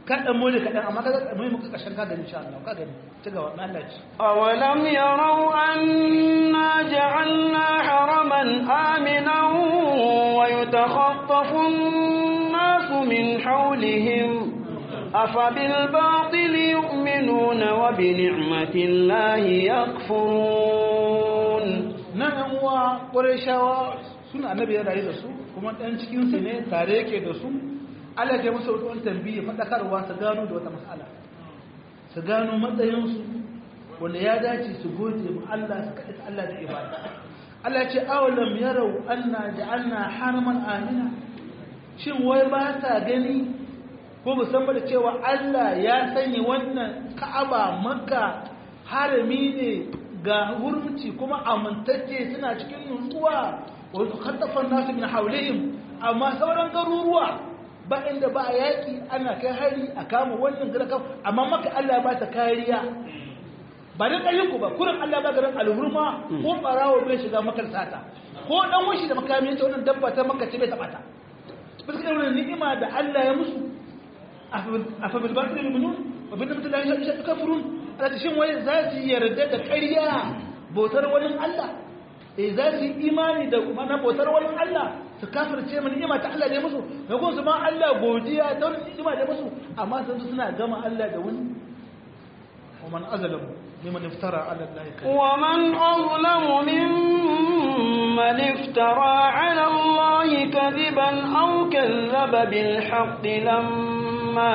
kaɗan mole kaɗan amma ka mai muka ƙarshen ka gani insha Allah ka gani ci gaba na Allah ci awalam yarau anna ja'alna haraman aminan wa yatakhaffafu an-nasu min hawlihim afabil batili yu'minuna wa bi ni'mati Allahi yakfurun nan an uwa Qurayshawa suna annabi ya rayu da su kuma dan cikin su ne tare yake da su Allah ya musu wani tambayi fadakarwa su gano da wata mas'ala su gano matsayin su wanda ya dace su gode mu Allah su kaɗa Allah da ibada Allah ya ce awalam yarau anna ja'alna haraman amina shin wai ba ta gani ko musamman da cewa Allah ya sanya wannan Ka'aba Makka harami ne ga hurmuci kuma amintacce suna cikin nutsuwa wa khattafan nasu min hawlihim amma sauran garuruwa ba inda ba yaki ana kai hari a kama wannan garka amma Makka Allah ba ta kariya ba da ayyuku ba kurin Allah ba garin alhurma ko barawo bai shiga makar sata ko dan washi da makami ta wannan dabba ta Makka ce bai tabata bisa da wannan ni'ima da Allah ya musu afa bil batil yu'minun wa bi ni'mati Allahi yakfurun alati shin wai za su yarda da ƙarya bautar wani Allah za su imani da mana bautar wani Allah su kafirce mu ni'ima ta Allah da musu da kuma su ma Allah godiya ta ni'ima da musu amma sun suna gama Allah da wani ومن أظلم ممن افترى على الله كذبا ومن أظلم ممن افترى على الله كذبا أو كذب بالحق لما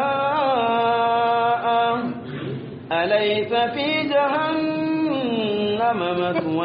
جاء أليس في جهنم مثوى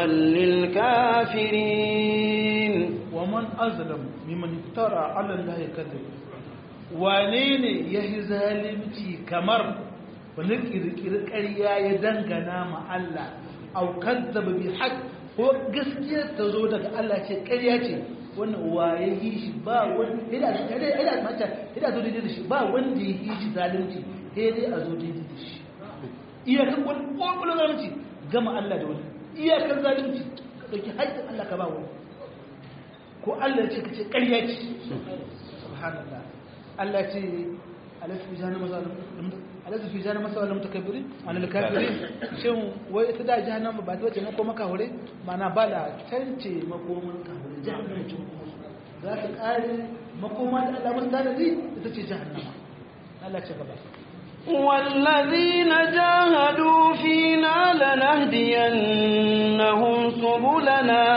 للكافرين ومن أظلم ممن افترى على الله كذبا wane ne ya yi zalimci kamar wani kirkirar ƙarya ya dangana ma Allah aukar zaba bi haƙ ko gaskiyar ta zo daga Allah ce ƙarya ce wannan waye yi shi ba wani ina zo daidai da shi ba wanda ya yi shi zalimci sai dai a zo daidai da shi iyakar wani ƙwaƙwalon zalimci gama Allah da wani iyakar zalimci ka ɗauki haƙƙin Allah ka ba wani ko Allah ce ka ce ƙarya ce subhanallah Allah ce alasu fi jahannama masu wani mutakabbirin wani likafirin shin wai ita da jahannama ba ta wace mako makahure mana ba da cance makoman kahure jahannama ce za ta kare makoma da Allah masu tanadi ita ce jahannama Allah ce gaba والذين جاهدوا فينا لنهدينهم سبلنا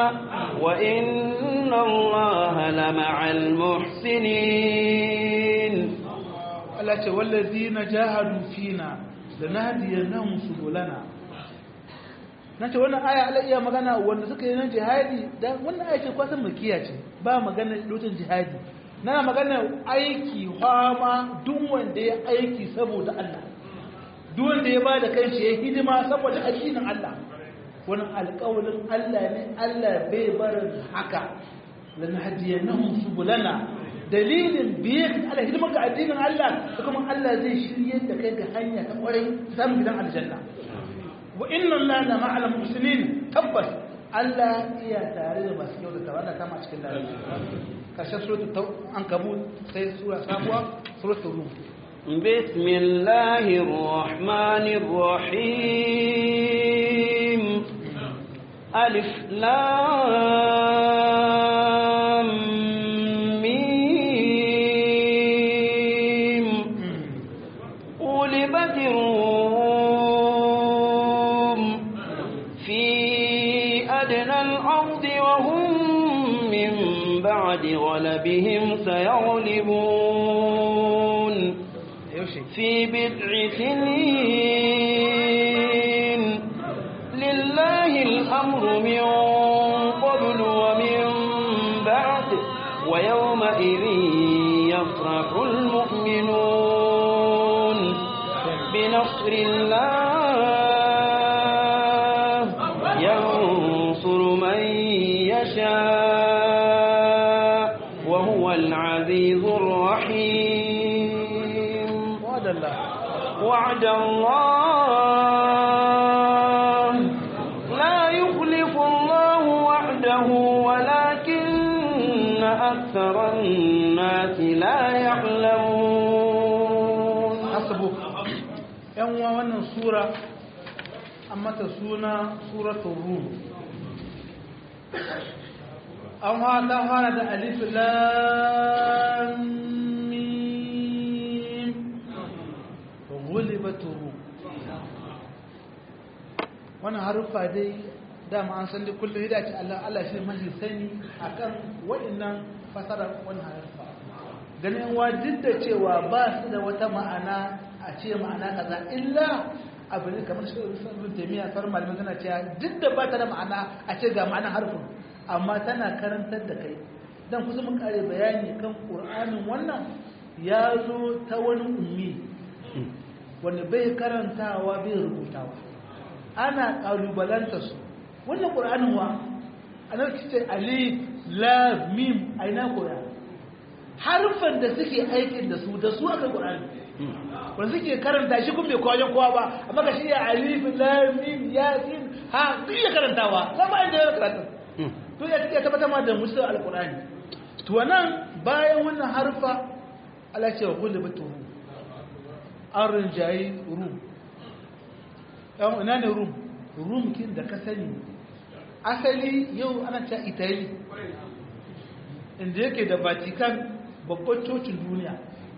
وإن الله لمع المحسنين Allah ce wallazina jahadu fina lanahdiyannahum subulana nace wannan aya Allah iya magana wanda suka yi nan jihadi dan wannan aya ce kwasan makiya ce ba magana lokacin jihadi na magana aiki fama duk wanda ya aiki saboda Allah duk wanda ya bada kanshi ya hidima saboda addinin Allah wannan alƙawarin Allah ne Allah bai barin haka lanahdiyannahum subulana dalilin biye ala hidimar ga addinin Allah da kuma Allah zai shirye da kai ga hanya ta kwarai samun gidan aljanna wa inna Allah la ma'al muslimin tabbas Allah iya tare da masu kyau da tawalla ta ma cikin lafiya kashin suratul ankabut sai sura sabuwa suratul rum bismillahir rahmanir rahim alif lam بعد غلبهم سيغلبون في بضع سنين لله الأمر من قبل ومن بعد ويومئذ يفرح المؤمنون بنصر الله ينصر من يشاء العزيز الرحيم وعد الله لا يخلف الله وعده ولكن أكثر الناس لا يعلمون wannan sura an mata suna suratul rum an fara da alif lam mim ghulibatur rum wannan harufa dai dama an san da kullum ya dace Allah shi mahi sani akan waɗannan fasarar wannan harufa ganin wa duk da cewa ba su da wata ma'ana a ce ma'ana kaza illa abu ne kamar shi ibn taymiya sar malamin tana cewa duk da ba ta da ma'ana a ce ga ma'anar harfin amma tana karantar da kai dan kusa mun kare bayani kan qur'anin wannan ya zo ta wani ummi wanda bai karantawa bai rubutawa ana kalubalanta su wannan qur'anin wa annabi ce alif lam mim aina qur'an harfan da suke aikin da su aka qur'ani wanda suke karanta shi kuma bai kwaje kowa ba amma ga shi ya alif lam mim yasin ha duk ya karantawa zama inda ya karanta to ya take tabbatar ma da musul alqur'ani to wannan bayan wannan harfa Allah ce wa gulbatu arjayi rum ina ne rum kin da ka sani asali yau ana ta Italy inda yake da Vatican babban cocin duniya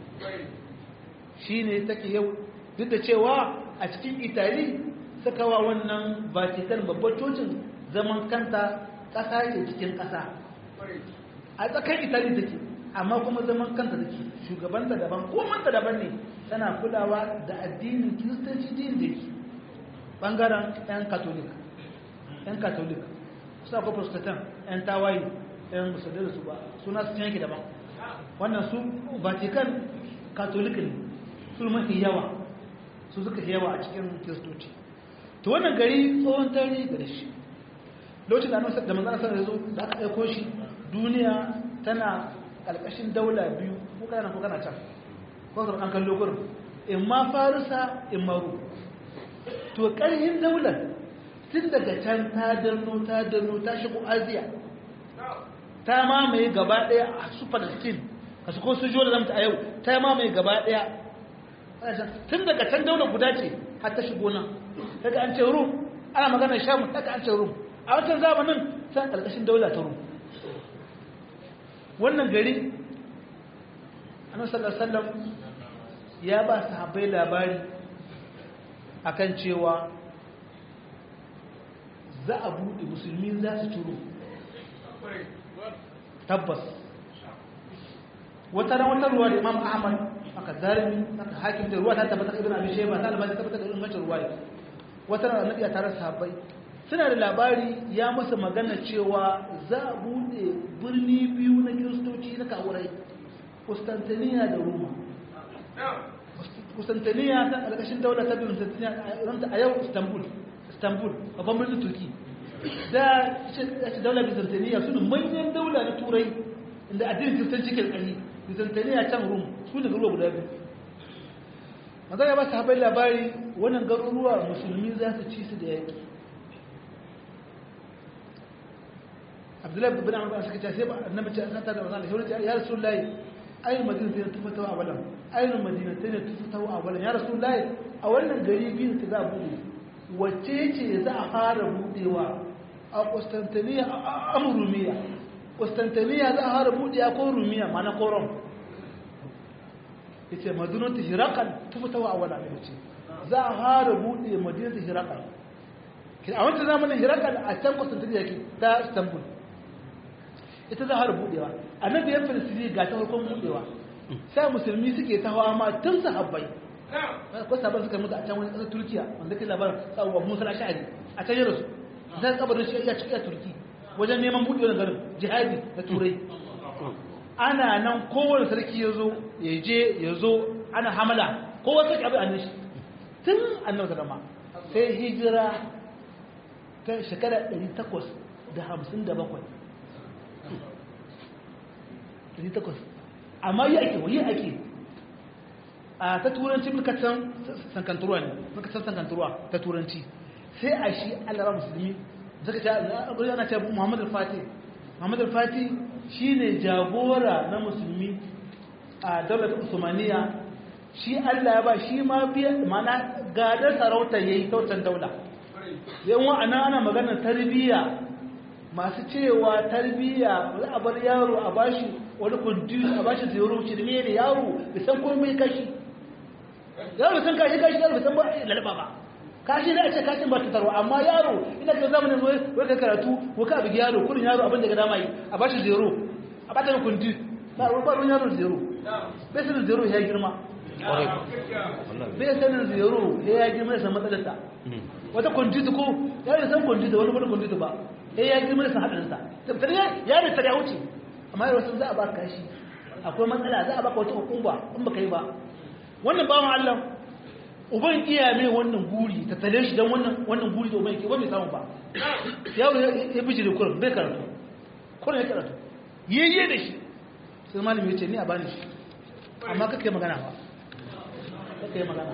shine take yau duk da cewa a cikin Italy suka wa wannan Vatican babban cocin zaman kanta ƙasa ce cikin ƙasa a tsakar Italy take amma kuma zaman kanta take shugabanta daban komanta daban ne tana kulawa da addinin Kiristanci din da yake bangaren 'yan Katolik su akwai Protestant 'yan tawaye 'yan musulmi su ba suna su yanki daban wannan su Vatican Katolik ne su mafi yawa su suka yawa a cikin Kiristoci to wannan gari tsohon tarihi da shi lokacin da manzana sanar da zo da aka aiko shi duniya tana ƙarƙashin daula biyu ko kana can ko kuma an kallo gurin in ma farisa in ma ru to ƙarhin daular tun daga can ta danno ta shigo Asiya ta mamaye gaba ɗaya a su Palestine a su ko su jiwa da zamta a yau ta mamaye gaba ɗaya tun daga can daular guda ce har ta shigo nan daga an ce rum ana magana shamu daga an ce rum a wancan zamanin san ƙarƙashin daula ta rum wannan gari annabi sallallahu alaihi wasallam ya ba sahabbai labari akan cewa za a buɗe musulmi za su turo tabbas wata ruwa da Imam Ahmad aka zarimi aka hakim da ruwa ta tabbata ibn Abi Shayba ta albani tabbata da irin macin ruwa wata ran annabi ya tare sahabbai suna da labari ya masa magana cewa za a bude birni biyu na kiristoci na kawurai Constantinople da Roma Constantinople ta alƙashin daular ta biyu Constantinople a yau Istanbul babban birnin Turki da daular Byzantine su ne manyan daula na turai inda addinin kiristanci ke ƙarfi Byzantine can Rum su ne garuruwa guda biyu maza ya ba su haɓar labari wannan garuruwa musulmi za su ci su da yaƙi Abdullahi bin Amr suka ce sai ba annabi ce an santa da wannan shi ya Rasulullahi ayyul madina ta tufata a walan ayyul madina ta tufata a walan ya Rasulullahi a wannan gari biyu ta za bude wacce ce za a fara budewa a Constantinople a Rumiya Constantinople za a fara budewa ko Rumiya mana ko Rom yace madinatu Hiraqal tufata a walan ne ce za a fara bude madinatu Hiraqal a wancan zamanin Hiraqal a can Constantinople yake ta Istanbul ita za a har budewa annabi ya filisiri ga ta farkon budewa sai musulmi suke ta hawa ma tun sahabbai ko sahabbai suka mutu a can wani ƙasar Turkiya wanda ke labarin sabuwa Musa al-Ash'ari a can yarasu sai kabarin shi ya cikin Turki wajen neman budewa garin jihadi na turai ana nan kowane sarki ya zo ana hamala kowa sarki abin annabi shi tun annabi da ma sai hijira ta shekara 857 amma yi ake a ta turanci mulkacin sankanturuwa ne mulkacin sankanturuwa ta turanci sai a shi alara musulmi zaka ce ana ce Muhammad al-Fatih shi ne jagora na musulmi a daular Usmaniya shi Allah ya ba shi ma biya mana gadar sarauta yayi tautan daula yan wa ana maganar tarbiyya masu cewa tarbiyya za a bar yaro a bashi wani kundi a bashi zero shi da me da yaro da san komai kashi yaro san kashi yaro san ba lalaba ba kashi da a ce kashin ba ta tarwa amma yaro ina ga zamanin wai ka karatu ko ka bi yaro kurin yaro abin da ga dama yi a bashi zero a bata da kundi ba ruwan yaro zero bai sanin zero ya girma bai sanin zero ya girma da san matsalarsa wata kundi ko yaro san kundi da wani kundi ba ya girma da san hadarinsa tabbatar ya da tare wuce amma yaro sun za a baka kashi akwai matsala za a baka wata hukuma in baka yi ba wannan bawan Allah uban iya mai wannan guri ta tale shi don wannan guri da uban yake ba mai samu ba yaro ya biji da kurin bai karatu kurin ya karatu yayye da shi sai malami ya ce ni a bani shi amma kake magana ba kake magana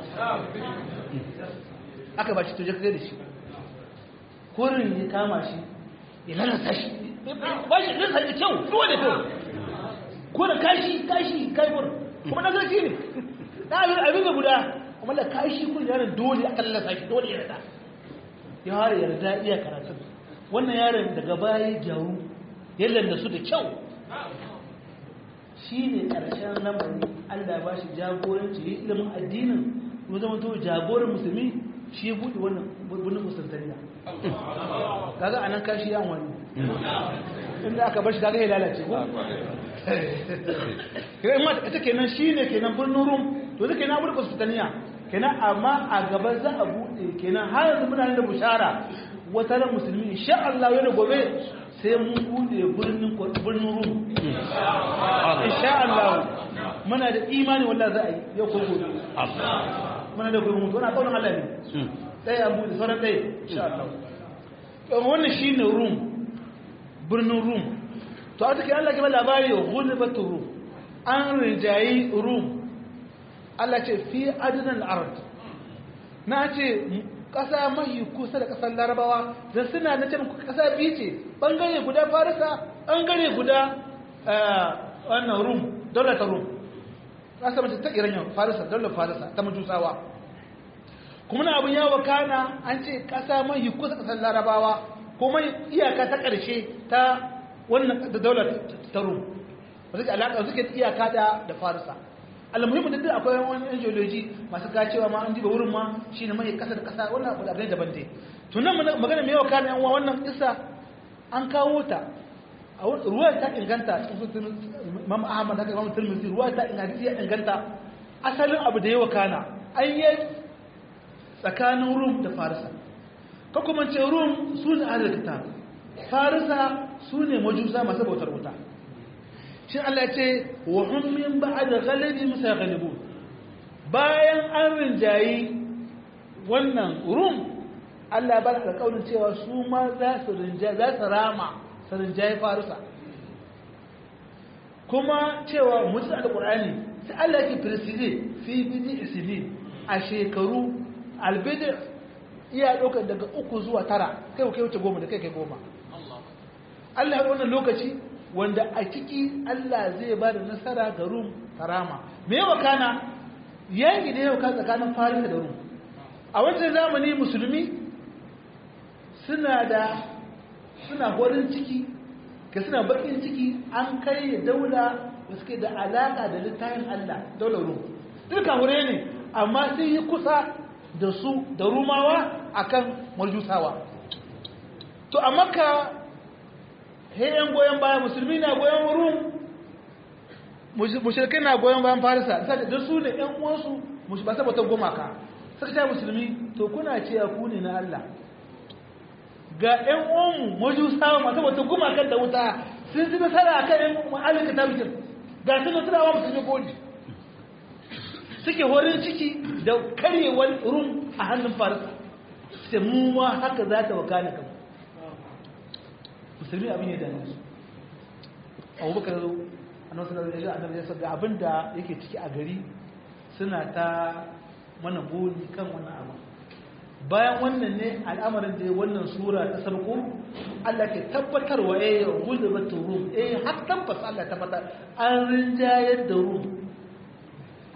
aka ba shi to je kai da shi kurin ya kama shi ya lalata shi ba shi lalata da kyau duwa da kyau kurin kashi kai kurin kuma na zarki ne na abin da guda amma da kashi kun yaron dole aka lallasa shi dole ya rada yaron yarda iya karatun wannan yaron daga baya gyaru ya lalla su da kyau shi ne ƙarshen lamarin Allah ba shi jagoranci ya ilimin addinin ya zama to jagoran musulmi shi ya buɗe wannan bunin musultaniya kaga anan kashi yan wani inda aka bar shi kaga ya lalace ko kai ma ita kenan shine kenan birnin rum to zai kenan buɗe musultaniya kenan amma a gaba za a buɗe kenan har yanzu muna da bushara wata ran musulmi insha Allah yau da gobe sai mun buɗe birnin rum insha Allah muna da imani wallahi za a yi yau ko gobe muna da gobe mutu wannan kaunin Allah ne sai an buɗe sauran ɗaya insha Allah wannan shine rum birnin rum to a cikin Allah ke ba labari ghulbatu rum an rijayi rum Allah ce fi adnan al-ard na ce ƙasa mai kusa da ƙasar larabawa da suna na ce ƙasa biyu ce ɓangare guda farisa ɓangare guda wannan rum daular ta rum ƙasa mace ta iran farisa daular farisa ta majusawa kuma na abin yawon kana an ce ƙasa mai kusa ƙasar larabawa kuma iyaka ta ƙarshe ta wannan daular ta rum ba suke alaƙa suke iyaka da farisa almuhimmin da duk akwai wani yan geology masu kacewa ma an diba wurin ma shine mai kasa da kasa wannan abu da abin daban dai to nan magana mai yawa kana yan wannan isa an kawo ta a ruwa ta inganta cikin Imam Ahmad haka Imam Tirmidhi ruwa ta inganta asalin abu da yawa kana an yi tsakanin Rum da Farisa ka kuma ce Rum su ne ahlul kitab Farisa su ne majusa masu bautar wuta shi Allah ce wa hum min ba'd ghalabi musaghalibun bayan an rinjayi wannan rum Allah ba da kaulin cewa su ma za su rama su rinjayi farisa kuma cewa mutum alqur'ani sai Allah yake precise fi bidi isnin a shekaru albidi iya dauka daga 3 zuwa 9 kai wuce 10 da kai 10 Allah ya wannan lokaci wanda a ciki Allah zai ba da nasara ga Rum karama me yawa kana yayi da yau kan tsakanin Farisa da Rum a wancan zamani musulmi suna horin ciki ka suna bakin ciki an kai daula da suke da alaka da littafin Allah daular Rum duka hure ne amma sai yi kusa da su da Rumawa akan Majusawa to a Makka yan goyon bayan musulmi na goyon rum mushrikai na goyon bayan farisa da su ne yan uwansu ba saboda gumaka suka ce musulmi to kuna ce ku ne na Allah ga yan uwanmu majusawa masu saboda gumakan da wuta sun ji nasara akan yan ma'alin kitabin ga su nasarawa musulmi goli suke horin ciki da karyewar rum a hannun farisa sai mu ma haka za ta wakana kan musulmi abin ya dane su abubakar zo annabi sallallahu alaihi wasallam ya saka abinda yake ciki a gari suna ta mana goli kan wannan abu bayan wannan ne al'amarin da wannan sura ta sarko Allah ke tabbatarwa gulbatu rum har tabbas Allah tabbatar an rinjayar da rum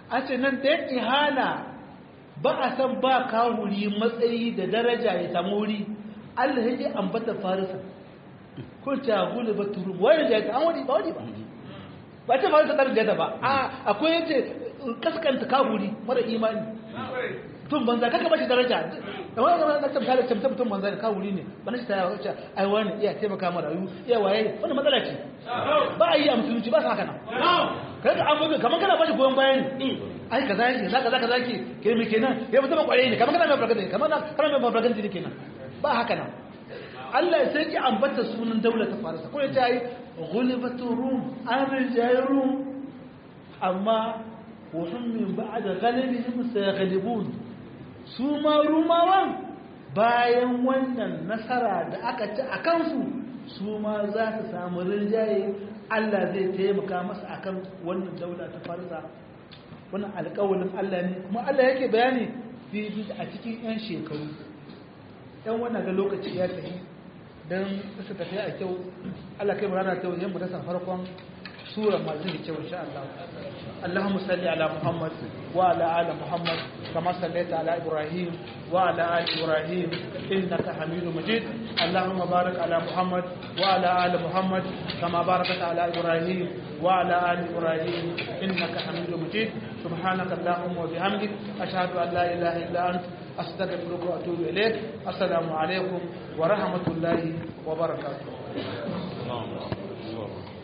a ce nan da ihana ba a san ba kawuri matsayi da daraja ya samu wuri Allah yake ambata farisa ko ta gulu ba turu wani da an wani ba ba ta farisa tar da ba akwai yace kaskanta kawuri mara imani tun banza kaka bashi daraja wannan na tabbata tun banza kawuri ne ba shi ta wace ai wani iya taimaka mara rayu iya waye wannan matsala ce ba a yi a musulunci ba sa haka nan kaga an buga kamar kana bashi goyon bayan ai kaza yake kaza yake ke me kenan ya mutum kware ne kamar kana mai farkanta kamar kana mai farkanta ne kenan ba haka nan Allah sai ki ambata sunan daular ta Farisa ko ya yi ghulibatu rum amil jayrum amma wa hum min ba'd ghalibihim sayaghlibun su ma rumawan bayan wannan nasara da aka ci a kansu su ma za su samu rinjaye Allah zai taimaka masa akan wannan daula ta Farisa wannan alƙawarin Allah ne kuma Allah yake bayani a cikin 'yan shekaru ɗan wannan ga lokaci ya tafi don su tafi a kyau Allah kai murana ta wajen mutasan farkon sura masu da kyau insha Allah Allahumma salli ala Muhammad wa ala ali Muhammad kama sallaita ala Ibrahim wa ala ali Ibrahim innaka Hamidum Majid Allahumma barik ala Muhammad wa ala ali Muhammad kama barakta ala Ibrahim wa ala ali Ibrahim innaka Hamidum Majid subhanaka Allahumma wa bihamdik ashhadu an la ilaha illa anta أستغفرك وأتوب إليك السلام عليكم ورحمة الله وبركاته